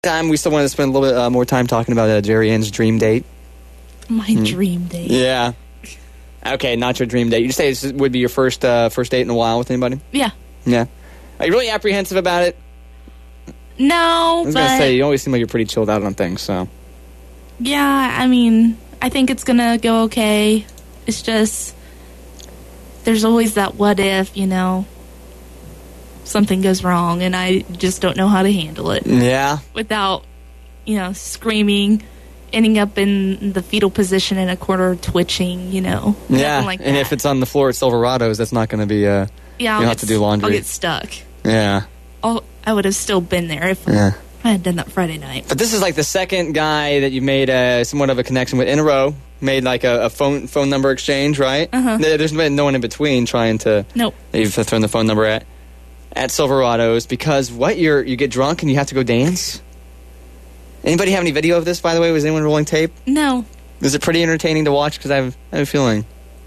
Time we still want to spend a little bit more time talking about Jerry Ann's dream date. My dream date. Yeah. Okay, not your dream date. You say this would be your first date in a while with anybody? Yeah. Yeah. Are you really apprehensive about it? No, I was going to say, you always seem like you're pretty chilled out on things, so. Yeah, I mean, I think it's going to go okay. It's just, there's always that what if, something goes wrong, and I just don't know how to handle it. Yeah. Without, screaming, ending up in the fetal position in a corner, twitching, Yeah, like and that. if it's on the floor at Silverado's, that's not going to be, yeah, you'll have to do laundry. I'll get stuck. Yeah. I would have still been there if I had done that Friday night. But this is like the second guy that you've made somewhat of a connection with in a row. Made like a phone number exchange, right? Uh-huh. There's been no one in between trying to... Nope. You've thrown the phone number at Silverado's because you get drunk and you have to go dance? Anybody have any video of this, by the way? Was anyone rolling tape? No. Is it pretty entertaining to watch? Because I have a feeling.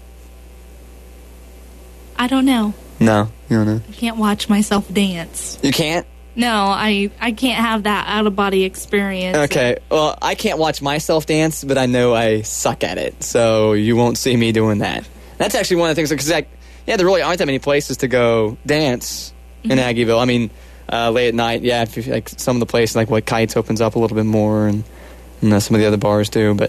I don't know. No, you don't know. I can't watch myself dance. You can't? No, I can't have that out-of-body experience. Okay, well, I can't watch myself dance, but I know I suck at it, so you won't see me doing that. That's actually one of the things, because there really aren't that many places to go dance in Aggieville. I mean, late at night, if you, like some of the places, like what Kites opens up a little bit more, and some of the other bars do, but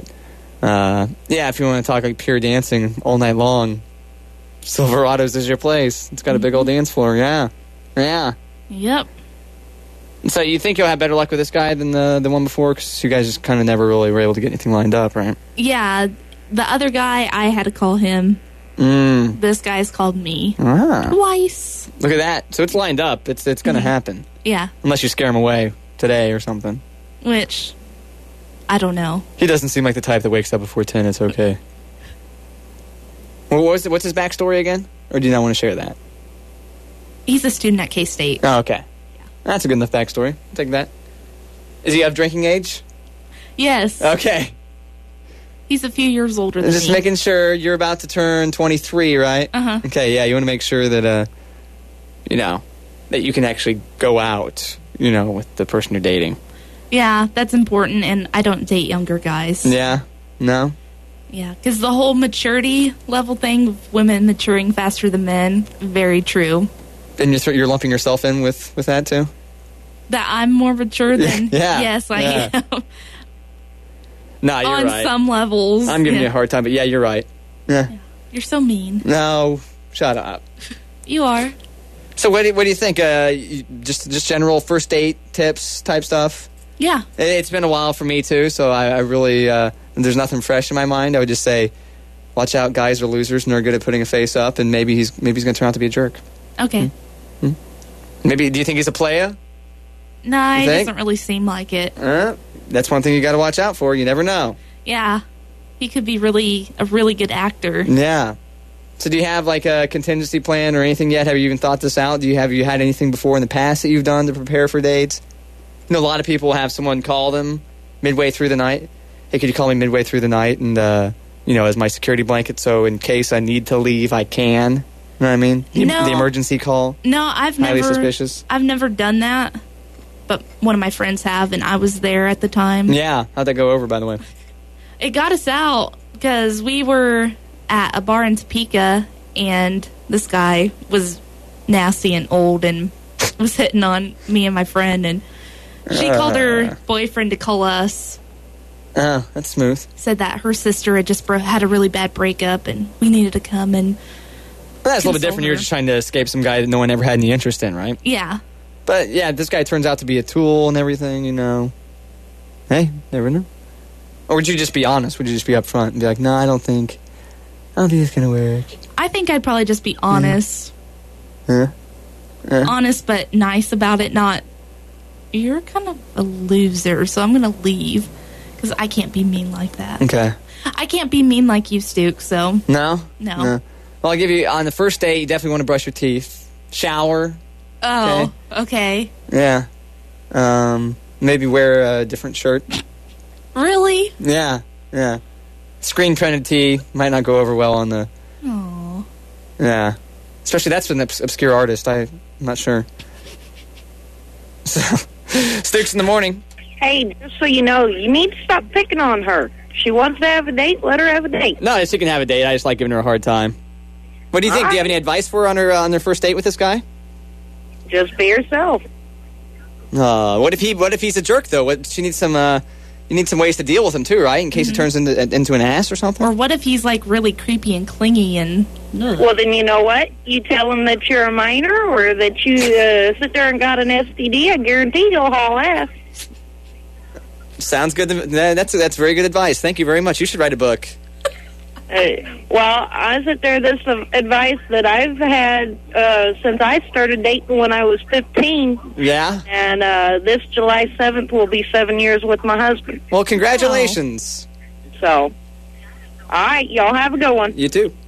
if you want to talk like pure dancing all night long, Silverado's is your place. It's got a big old dance floor, yeah. Yep. So you think you'll have better luck with this guy than the one before? Because you guys just kind of never really were able to get anything lined up, right? Yeah, the other guy, I had to call him. This guy's called me. Twice. Look at that. So it's lined up. It's going to happen. Yeah. Unless you scare him away today or something. Which, I don't know. He doesn't seem like the type that wakes up before 10. It's okay. Well, what's his backstory again? Or do you not want to share that? He's a student at K-State. Oh, okay. That's a good enough backstory. I'll take that. Is he of drinking age? Yes. Okay. He's a few years older than me. Just making sure you're about to turn 23, right? Uh-huh. Okay, yeah, you want to make sure that, that you can actually go out, with the person you're dating. Yeah, that's important, and I don't date younger guys. Yeah? No? Yeah, because the whole maturity level thing of women maturing faster than men, very true. And you're lumping yourself in with that, too? That I'm more mature than... Yeah. Yes, I am. No, you're right. On some levels. I'm giving you a hard time, but yeah, you're right. Yeah. You're so mean. No, shut up. You are. So what do you think? Just general first date tips type stuff? Yeah. It's been a while for me, too, so I really... there's nothing fresh in my mind. I would just say, watch out, guys are losers and they're good at putting a face up, and maybe he's going to turn out to be a jerk. Okay. Maybe, do you think he's a playa? Nah, it doesn't really seem like it. That's one thing you got to watch out for. You never know. Yeah. He could be a really good actor. Yeah. So do you have like a contingency plan or anything yet? Have you even thought this out? Have you had anything before in the past that you've done to prepare for dates? A lot of people have someone call them midway through the night. Hey, could you call me midway through the night? And, as my security blanket, so in case I need to leave, I can. You know what I mean? The emergency call. No, highly suspicious. I've never done that. But one of my friends have, and I was there at the time. Yeah. How'd that go over, by the way? It got us out because we were at a bar in Topeka, and this guy was nasty and old and was hitting on me and my friend, and she called her boyfriend to call us. Oh, that's smooth. Said that her sister had just had a really bad breakup, and we needed to come and that's a little bit different. You're just trying to escape some guy that no one ever had any interest in, right? Yeah. But, yeah, this guy turns out to be a tool and everything, Hey, never know. Or would you just be honest? Would you just be up front and be like, no, I don't think it's going to work? I think I'd probably just be honest. Honest but nice about it, not, you're kind of a loser, so I'm going to leave. Because I can't be mean like that. Okay. I can't be mean like you, Stuke, so... No? No. Well, I'll give you, on the first date, you definitely want to brush your teeth. Shower. Oh, okay. Yeah. Maybe wear a different shirt. Really? Yeah. Screen printed tee might not go over well on the... Aww. Yeah. Especially that's an obscure artist. I'm not sure. So, Stukes in the morning. Hey, just so you know, you need to stop picking on her. If she wants to have a date, let her have a date. No, she can have a date. I just like giving her a hard time. What do you think? Do you have any advice for her on their first date with this guy? Just be yourself. What if he's a jerk though? She needs some. You need some ways to deal with him too, right? In case he turns into an ass or something. Or what if he's like really creepy and clingy and? Ugh. Well, then you know what? You tell him that you're a minor or that you sit there and got an STD. I guarantee you'll haul ass. Sounds good. That's very good advice. Thank you very much. You should write a book. Well, I sit there. This advice that I've had since I started dating when I was 15. Yeah. And this July 7th will be 7 years with my husband. Well, congratulations. So, all right, y'all have a good one. You too.